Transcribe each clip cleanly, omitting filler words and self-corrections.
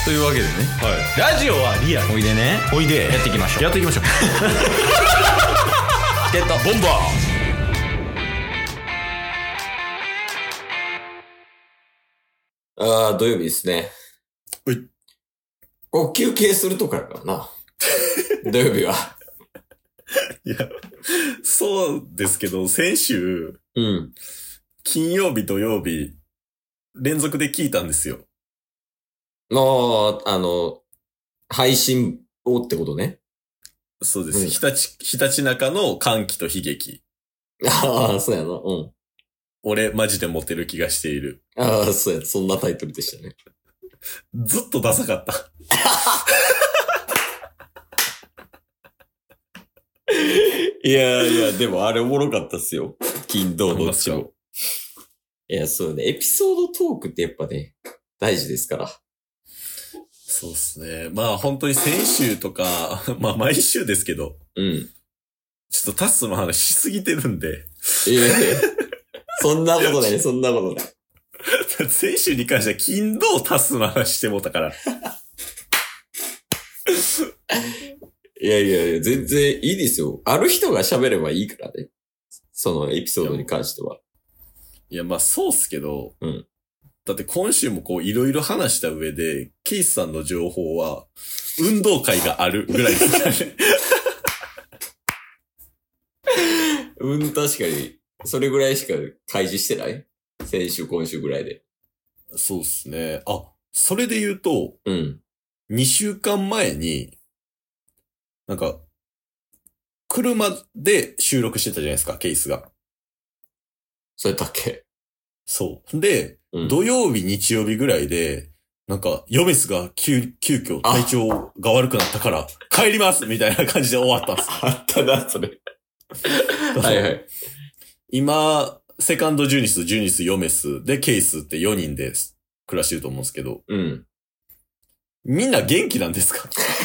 というわけでね、 ラジオはリアル。 おいでね、 おいで。 やっていきましょう。 やっていきましょう。 チケットボンバああ、土曜日ですね。 うい。 休憩するとかやからな。土曜日は。 いや、そうですけど、先週、 うん。 金曜日、土曜日、連続で聞いたんですよ。 配信をってことね。 そうです。 うんひたちなかの歓喜と悲劇。 ああ、そうやな。うん。 俺、マジでモテる気がしている。 ああ、そうや。そんなタイトルでしたね。 ずっとダサかった。 いやいや、でもあれおもろかったっすよ。金土どっちも。いや、そうね。エピソードトークってやっぱね、大事ですから。 そうですね。まあ本当に先週とか、まあ毎週ですけど、 うん。 ちょっとタスの話しすぎてるんで、 そんなことない、そんなことない。 先週に関しては金土タスの話してもうたから。 いや、全然いいですよ。ある人が喋ればいいからね。そのエピソードに関しては。 いや、まあそうっすけど、 うん。 だって今週もこういろいろ話した上で、ケイスさんの情報は、運動会があるぐらいですからね。 確かに、それぐらいしか開示してない先週、今週ぐらいで。 そうっすね。あ、それで言うと、 うん。 2週間前に、なんか、車で収録してたじゃないですか、ケイスが。 それだっけ。 そう。で、 うん。 土曜日、日曜日ぐらいで、なんか、ヨメスが急遽体調が悪くなったから、帰りますみたいな感じで終わったんですよ。 あったな、それ。はいはい。 今、セカンドジュニス、ヨメスでケイスって4人で暮らしてると思うんですけど、 うん。 みんな元気なんですか？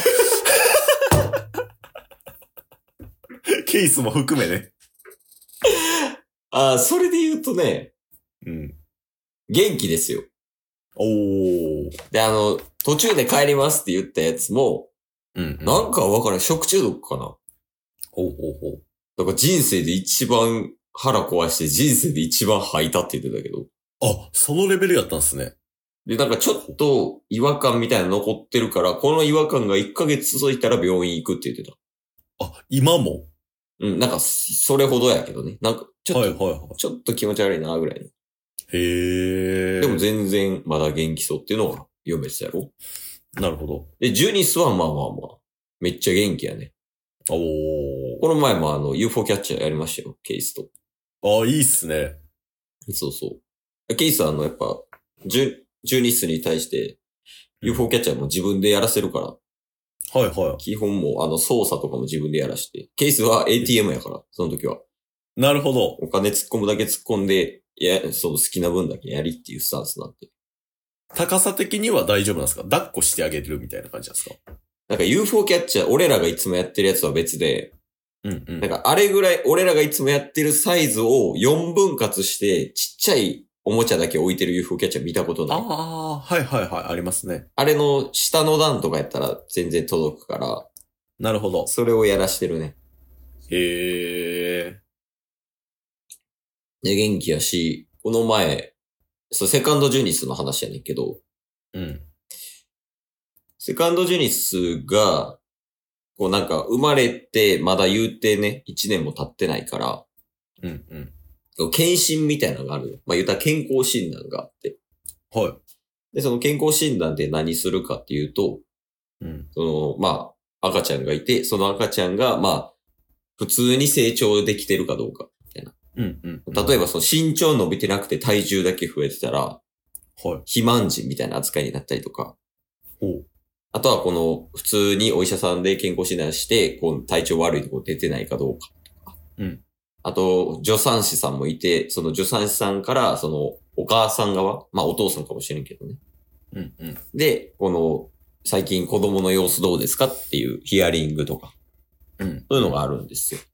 ケイスも含めね。 ああ、それで言うとね、 うん。 元気ですよ。 おー。 で、途中で帰りますって言ったやつも、 うん、 なんかわからん、食中毒かな。 ほう。 だから人生で一番腹壊して人生で一番吐いたって言ってたけど。 あ、そのレベルやったんですね。 で、なんかちょっと違和感みたいなの残ってるから、この違和感が1ヶ月続いたら病院行くって言ってた。 あ、今も？ うん、なんかそれほどやけどね。なんかちょっと、 はい。 ちょっと気持ち悪いなぐらいの。 へー。 でも全然まだ元気そうっていうのが読めてたやろ。 なるほど。 で、ジュニスはまあ。めっちゃ元気やね。 おー。 この前もUFO キャッチャーやりましたよ、ケイスと。 あ、いいっすね。 そうそう。ケイスはやっぱ、ジュニスに対して、UFO キャッチャーも自分でやらせるから、 はい。 基本も操作とかも自分でやらして、ケイスは ATM やから、その時は。 なるほど。 お金突っ込むだけ突っ込んで、その好きな分だけやりっていうスタンスなんで。 高さ的には大丈夫なんですか？抱っこしてあげるみたいな感じなんですか？ なんか UFO キャッチャー、俺らがいつもやってるやつは別で、 うん。 なんかあれぐらい、俺らがいつもやってるサイズを4分割して、ちっちゃいおもちゃだけ置いてる UFO キャッチャー見たことない。 はい。ありますね。 あれの下の段とかやったら全然届くから、 なるほど。 それをやらしてるね。 へで、元気やし、この前、セカンドジュニスの話やねんけど、 ー。うん。 セカンドジュニスが、こうなんか生まれてまだ言うてね、1年も経ってないから、 うん。 検診みたいなのがあるの。まあ言ったら健康診断があって。 はい。 で、その健康診断で何するかっていうと、 うん。 赤ちゃんがいて、その赤ちゃんが、普通に成長できてるかどうか、みたいな。 うん。 例えばその身長伸びてなくて体重だけ増えてたら、 はい。 肥満児みたいな扱いになったりとか、 ほう。 あとは普通にお医者さんで健康診断して、体調悪いとこ出てないかどうかとか。 うん。 あと、助産師さんもいて、その助産師さんから、お母さん側、お父さんかもしれんけどね。 うん。 で、最近子供の様子どうですかっていうヒアリングとか、 うん。 そういうのがあるんですよ。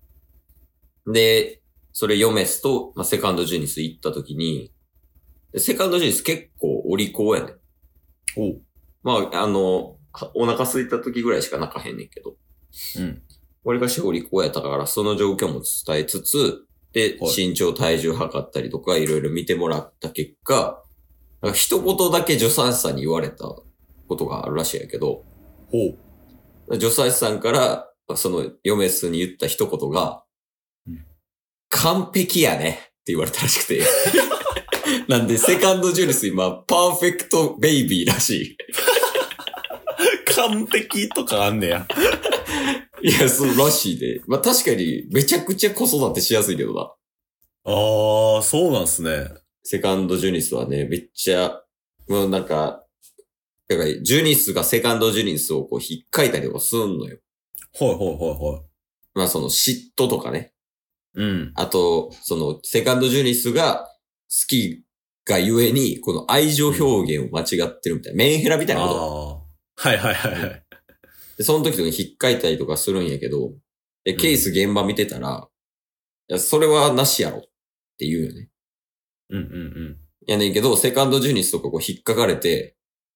で、それヨメスと、セカンドジュニス行った時に、セカンドジュニス結構お利口やね。 おう。 まあ、お腹空いた時ぐらいしか泣かへんねんけど。 うん。 俺が小児校やったから、その状況も伝えつつ、で、 はい身長体重測ったりとか、いろいろ見てもらった結果、なんか一言だけ助産師さんに言われたことがあるらしいんやけど、 ほう。 助産師さんから、そのヨメスに言った一言が、 うん完璧やねって言われたらしくて。なんで、セカンドジュニス今、パーフェクトベイビーらしい。 完璧とかあんねや。 いや、そうらしいで。まあ確かに、めちゃくちゃ子育てしやすいけどな。 ああ、そうなんすね。 セカンドジュニスはね、めっちゃ、もうなんか、だから、ジュニスがセカンドジュニスをこう、引っかいたりとかすんのよ。 はいはいはいはい。 まあその嫉妬とかね。 うん。 あと、その、セカンドジュニスが好きがゆえに、この愛情表現を間違ってるみたいな。メンヘラみたいなこああ。はいはいはいはい。 と。で、その時とかに引っかいたりとかするんやけど、で、ケース現場見てたら、いや、それはなしやろって言うよね。 うんうんうん。 やねんけど、セカンドジュニスとかこう引っかかれて、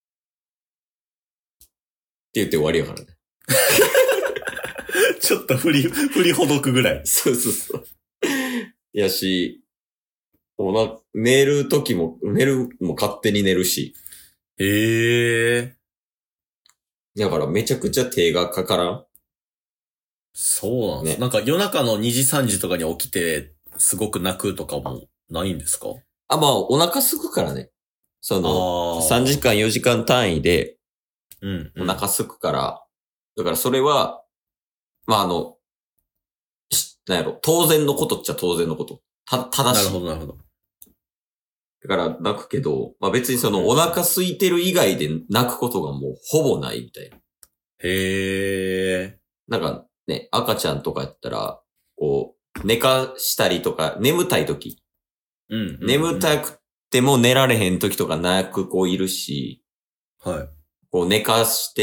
って言って終わりやからね。 ちょっと振りほどくぐらい。 そうそうそう。やし、寝る時も勝手に寝るし。 へえ。 だからめちゃくちゃ手がかからん。 そうなんです。 ねなんか夜中の2時3時とかに起きて、すごく泣くとかもないんですか？ あ、まあ、お腹すくからね。その、 あー 3時間4時間単位でうん、 お腹すくから、だからそれは、まあなんやろ、当然のことっちゃ当然のこと。正しい。 なるほど、なるほど。 だから泣くけど、まあ別にそのお腹空いてる以外で泣くことがもうほぼないみたいな。 へえ。 なんかね、赤ちゃんとかやったら、こう、寝かしたりとか、眠たい時、 うんうんうん。 眠たくても寝られへん時とか泣く子いるし、 はい。 こう寝かして、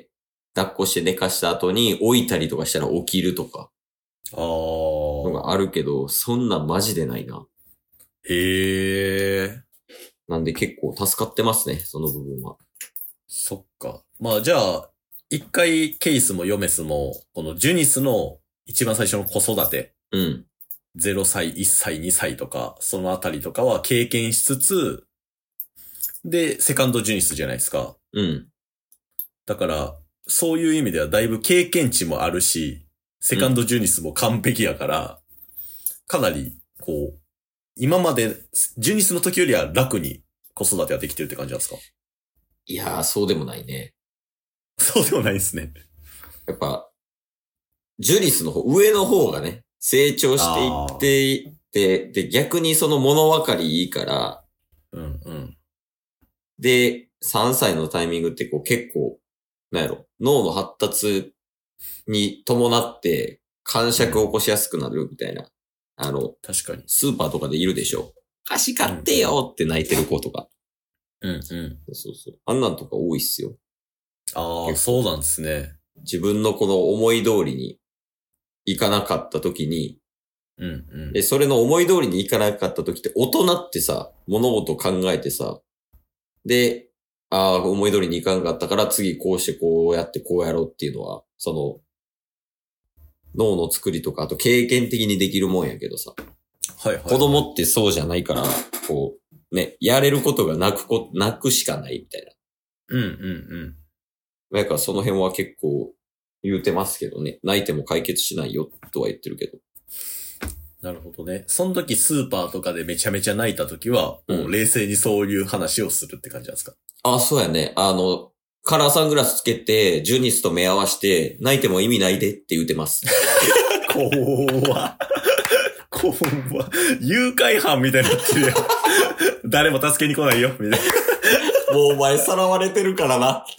抱っこして寝かした後に置いたりとかしたら起きるとか、 あのあ。 があるけど、そんなんマジでないな。 へえ。 なんで結構助かってますね、その部分は。 そっか。まあじゃあ、一回ケイスもヨメスも、このジュニスの一番最初の子育て、 うん。 0歳、1歳、2歳とか、そのあたりとかは経験しつつ、で、セカンドジュニスじゃないですか。 うん。 だから、そういう意味ではだいぶ経験値もあるし、セカンドジュニスも完璧やから、かなり、こう、今まで、ジュニスの時よりは楽に子育てはできてるって感じなんですか？ いやー、そうでもないね。 そうでもないですね。 やっぱ、ジュニスの方、上の方がね、成長していって、で、逆にその物分かりいいから、 うんうん。 で、3歳のタイミングってこう結構、なんやろ、脳の発達に伴って感触を起こしやすくなるみたいな。 確かに。 スーパーとかでいるでしょ。菓子買ってよって泣いてる子とか。 うんうん。 そうそう。あんなんとか多いっすよ。 ああ、そうなんですね。 自分のこの思い通りにいかなかった時に、 うんうん。 で、それの思い通りにいかなかった時って大人ってさ、物事を考えてさ、で、思い通りにいかなかったから次こうしてこうやってこうやろうっていうのは、その、脳の作りとか、あと経験的にできるもんやけどさ、 はいはい。 子供ってそうじゃないから、こう、ね、やれることが泣くしかないみたいな。 うんうんうん。 だからその辺は結構言うてますけどね。泣いても解決しないよとは言ってるけど。 なるほどね。その時スーパーとかでめちゃめちゃ泣いた時は、 うんもう冷静にそういう話をするって感じなんですか？ あ、そうやね。カラーサングラスつけて、ジュニスと目合わせて、泣いても意味ないでって言うてます。 怖っ。怖っ。誘拐犯みたいになってるやん。誰も助けに来ないよ、みたいな。 もうお前さらわれてるからなって。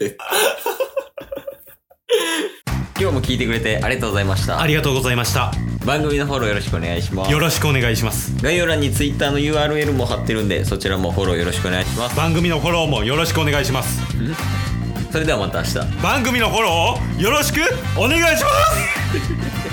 今日も聞いてくれてありがとうございました。 ありがとうございました。 番組のフォローよろしくお願いします。 よろしくお願いします。 概要欄に Twitter の URL も貼ってるんで、そちらもフォローよろしくお願いします。 番組のフォローもよろしくお願いします。 それではまた明日。 番組のフォローをよろしくお願いします